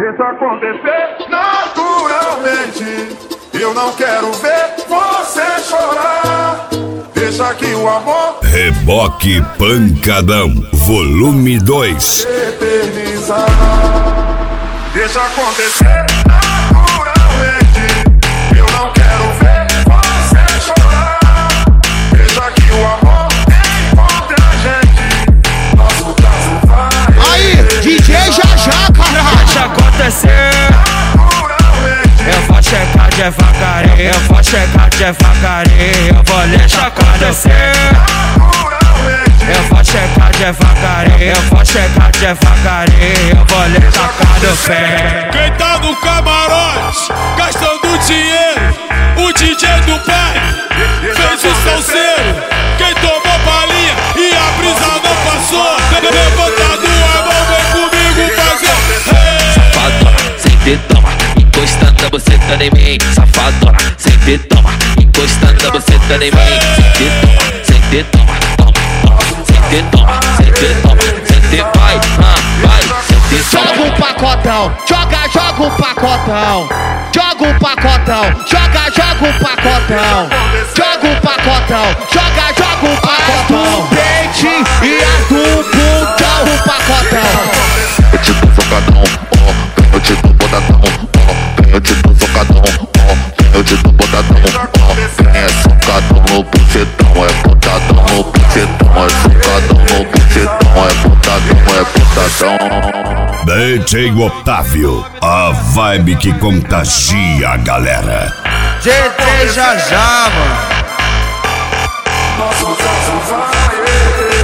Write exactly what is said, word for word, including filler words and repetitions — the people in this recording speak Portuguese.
Deixa acontecer naturalmente. Eu não quero ver você chorar. Deixa que o amor Reboque Pancadão, volume dois. eternizar. Deixa acontecer naturalmente. Eu não quero ver você chorar. Deixa que o amor encontre a gente. Nosso caso vai. Aí, D J já já, caralho. Deixa acontecer. Eu vou chegar devagarinho, eu vou chegar devagarinho, eu vou deixar acontecer. Eu vou chegar devagarinho, eu vou chegar devagarinho, eu vou deixar acontecer. Quem tá no camarote, gastando dinheiro, o D J do pai fez o salseiro. Quem tomou balinha e a brisa não passou, levantado a mão, vem comigo fazer. Safadona, sempre toma, encostando a buceta em mim. Safadona, sempre toma, encostando a buceta em mim. Sempre toma, sempre toma, toma, toma. Sempre toma, sempre toma, sempre vai, ah, vai, sempre toma. Joga um pacotão, joga, joga um pacotão. Joga um pacotão, joga, joga um pacotão. Joga um pacotão, joga, joga um pacotão. Pente e a do bundão, um pacotão. Eu te dou socadão, ó, eu te dou botadão, ó, eu te dou socadão, ó, eu te dou botadão, ó, é socadão no bucetão, é botadão no bucetão, é socadão no bucetão, é botadão, é botadão. D J Otávio, a vibe que contagia a galera. D J já já, mano. Nosso caso vai.